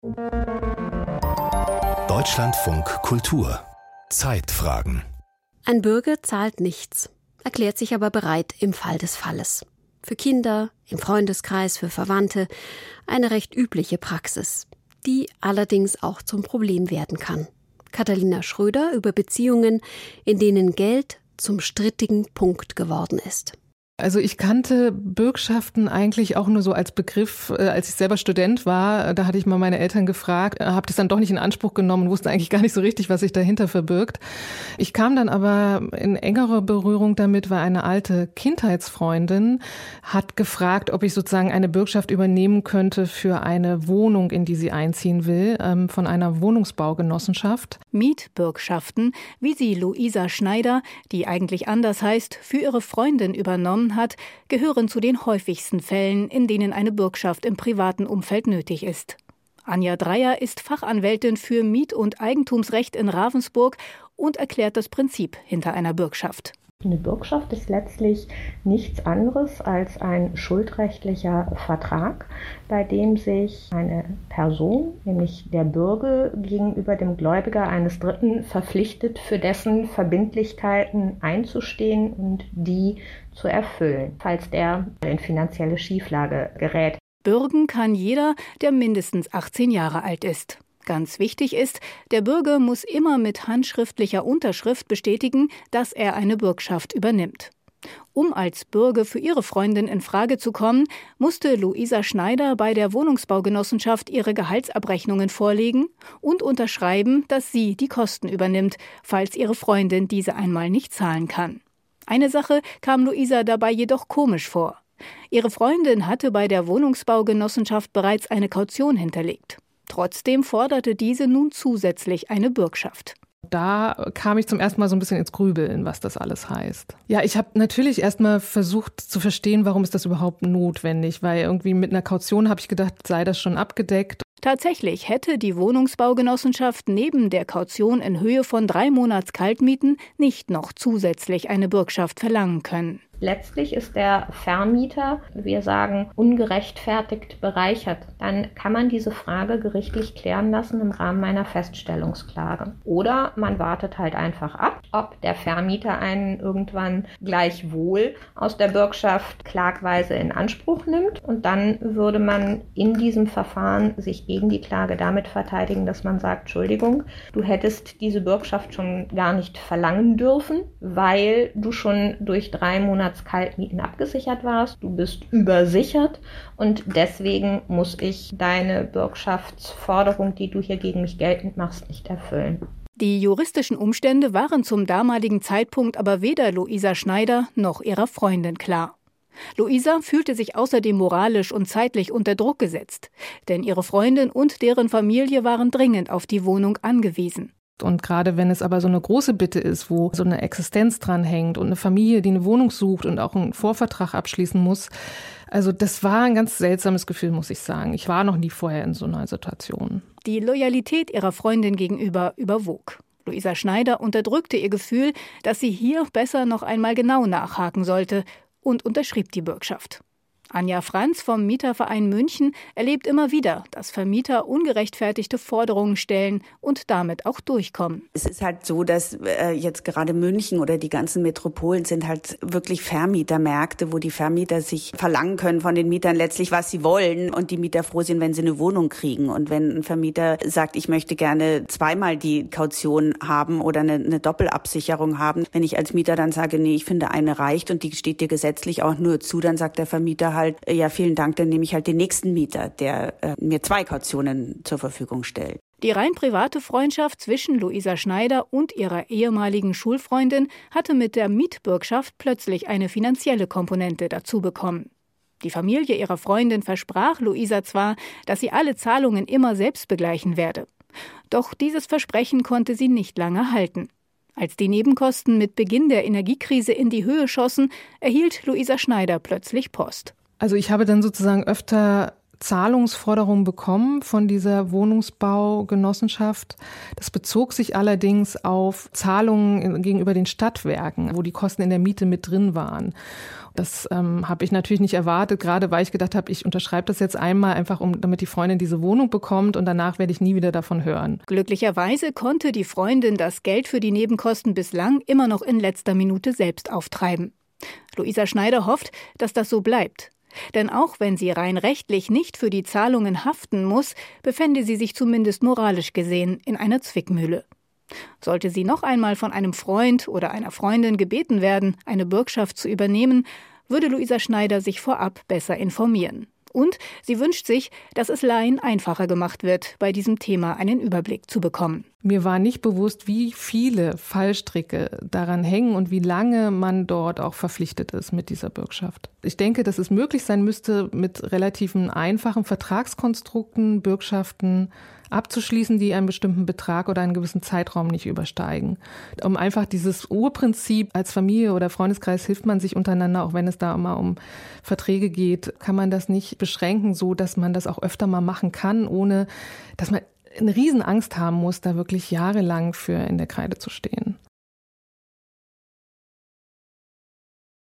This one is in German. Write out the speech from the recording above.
Deutschlandfunk Kultur. Zeitfragen. Ein Bürger zahlt nichts, erklärt sich aber bereit im Fall des Falles. Für Kinder, im Freundeskreis, für Verwandte eine recht übliche Praxis, die allerdings auch zum Problem werden kann. Katharina Schröder über Beziehungen, in denen Geld zum strittigen Punkt geworden ist. Also ich kannte Bürgschaften eigentlich auch nur so als Begriff, als ich selber Student war. Da hatte ich mal meine Eltern gefragt, habe das dann doch nicht in Anspruch genommen, wusste eigentlich gar nicht so richtig, was sich dahinter verbirgt. Ich kam dann aber in engere Berührung damit, weil eine alte Kindheitsfreundin hat gefragt, ob ich sozusagen eine Bürgschaft übernehmen könnte für eine Wohnung, in die sie einziehen will, von einer Wohnungsbaugenossenschaft. Mietbürgschaften, wie sie Luisa Schneider, die eigentlich anders heißt, für ihre Freundin übernommen hat, gehören zu den häufigsten Fällen, in denen eine Bürgschaft im privaten Umfeld nötig ist. Anja Dreyer ist Fachanwältin für Miet- und Eigentumsrecht in Ravensburg und erklärt das Prinzip hinter einer Bürgschaft. Eine Bürgschaft ist letztlich nichts anderes als ein schuldrechtlicher Vertrag, bei dem sich eine Person, nämlich der Bürger, gegenüber dem Gläubiger eines Dritten verpflichtet, für dessen Verbindlichkeiten einzustehen und die zu erfüllen, falls der in finanzielle Schieflage gerät. Bürgen kann jeder, der mindestens 18 Jahre alt ist. Ganz wichtig ist, der Bürger muss immer mit handschriftlicher Unterschrift bestätigen, dass er eine Bürgschaft übernimmt. Um als Bürger für ihre Freundin in Frage zu kommen, musste Luisa Schneider bei der Wohnungsbaugenossenschaft ihre Gehaltsabrechnungen vorlegen und unterschreiben, dass sie die Kosten übernimmt, falls ihre Freundin diese einmal nicht zahlen kann. Eine Sache kam Luisa dabei jedoch komisch vor. Ihre Freundin hatte bei der Wohnungsbaugenossenschaft bereits eine Kaution hinterlegt. Trotzdem forderte diese nun zusätzlich eine Bürgschaft. Da kam ich zum ersten Mal so ein bisschen ins Grübeln, was das alles heißt. Ja, ich habe natürlich erst mal versucht zu verstehen, warum ist das überhaupt notwendig, weil irgendwie mit einer Kaution habe ich gedacht, sei das schon abgedeckt. Tatsächlich hätte die Wohnungsbaugenossenschaft neben der Kaution in Höhe von 3 Monats Kaltmieten nicht noch zusätzlich eine Bürgschaft verlangen können. Letztlich ist der Vermieter, wir sagen, ungerechtfertigt bereichert. Dann kann man diese Frage gerichtlich klären lassen im Rahmen einer Feststellungsklage. Oder man wartet halt einfach ab, ob der Vermieter einen irgendwann gleichwohl aus der Bürgschaft klagweise in Anspruch nimmt. Und dann würde man in diesem Verfahren sich gegen die Klage damit verteidigen, dass man sagt, Entschuldigung, du hättest diese Bürgschaft schon gar nicht verlangen dürfen, weil du schon durch 3 Monate Kaltmieten abgesichert warst, du bist übersichert und deswegen muss ich deine Bürgschaftsforderung, die du hier gegen mich geltend machst, nicht erfüllen. Die juristischen Umstände waren zum damaligen Zeitpunkt aber weder Luisa Schneider noch ihrer Freundin klar. Luisa fühlte sich außerdem moralisch und zeitlich unter Druck gesetzt, denn ihre Freundin und deren Familie waren dringend auf die Wohnung angewiesen. Und gerade wenn es aber so eine große Bitte ist, wo so eine Existenz dran hängt und eine Familie, die eine Wohnung sucht und auch einen Vorvertrag abschließen muss, also das war ein ganz seltsames Gefühl, muss ich sagen. Ich war noch nie vorher in so einer Situation. Die Loyalität ihrer Freundin gegenüber überwog. Luisa Schneider unterdrückte ihr Gefühl, dass sie hier besser noch einmal genau nachhaken sollte und unterschrieb die Bürgschaft. Anja Franz vom Mieterverein München erlebt immer wieder, dass Vermieter ungerechtfertigte Forderungen stellen und damit auch durchkommen. Es ist halt so, dass jetzt gerade München oder die ganzen Metropolen sind halt wirklich Vermietermärkte, wo die Vermieter sich verlangen können von den Mietern letztlich, was sie wollen und die Mieter froh sind, wenn sie eine Wohnung kriegen. Und wenn ein Vermieter sagt, ich möchte gerne zweimal die Kaution haben oder eine Doppelabsicherung haben, wenn ich als Mieter dann sage, nee, ich finde eine reicht und die steht dir gesetzlich auch nur zu, dann sagt der Vermieter halt, ja, vielen Dank, dann nehme ich halt den nächsten Mieter, der mir 2 Kautionen zur Verfügung stellt. Die rein private Freundschaft zwischen Luisa Schneider und ihrer ehemaligen Schulfreundin hatte mit der Mietbürgschaft plötzlich eine finanzielle Komponente dazu bekommen. Die Familie ihrer Freundin versprach Luisa zwar, dass sie alle Zahlungen immer selbst begleichen werde. Doch dieses Versprechen konnte sie nicht lange halten. Als die Nebenkosten mit Beginn der Energiekrise in die Höhe schossen, erhielt Luisa Schneider plötzlich Post. Also ich habe dann sozusagen öfter Zahlungsforderungen bekommen von dieser Wohnungsbaugenossenschaft. Das bezog sich allerdings auf Zahlungen gegenüber den Stadtwerken, wo die Kosten in der Miete mit drin waren. Das habe ich natürlich nicht erwartet, gerade weil ich gedacht habe, ich unterschreibe das jetzt einmal einfach, damit die Freundin diese Wohnung bekommt und danach werde ich nie wieder davon hören. Glücklicherweise konnte die Freundin das Geld für die Nebenkosten bislang immer noch in letzter Minute selbst auftreiben. Luisa Schneider hofft, dass das so bleibt. Denn auch wenn sie rein rechtlich nicht für die Zahlungen haften muss, befände sie sich zumindest moralisch gesehen in einer Zwickmühle. Sollte sie noch einmal von einem Freund oder einer Freundin gebeten werden, eine Bürgschaft zu übernehmen, würde Luisa Schneider sich vorab besser informieren. Und sie wünscht sich, dass es Laien einfacher gemacht wird, bei diesem Thema einen Überblick zu bekommen. Mir war nicht bewusst, wie viele Fallstricke daran hängen und wie lange man dort auch verpflichtet ist mit dieser Bürgschaft. Ich denke, dass es möglich sein müsste, mit relativen einfachen Vertragskonstrukten Bürgschaften abzuschließen, die einen bestimmten Betrag oder einen gewissen Zeitraum nicht übersteigen. Um einfach dieses Urprinzip, als Familie oder Freundeskreis hilft man sich untereinander, auch wenn es da immer um Verträge geht, kann man das nicht beschränken, so dass man das auch öfter mal machen kann, ohne dass man eine Riesenangst haben muss, da wirklich jahrelang für in der Kreide zu stehen.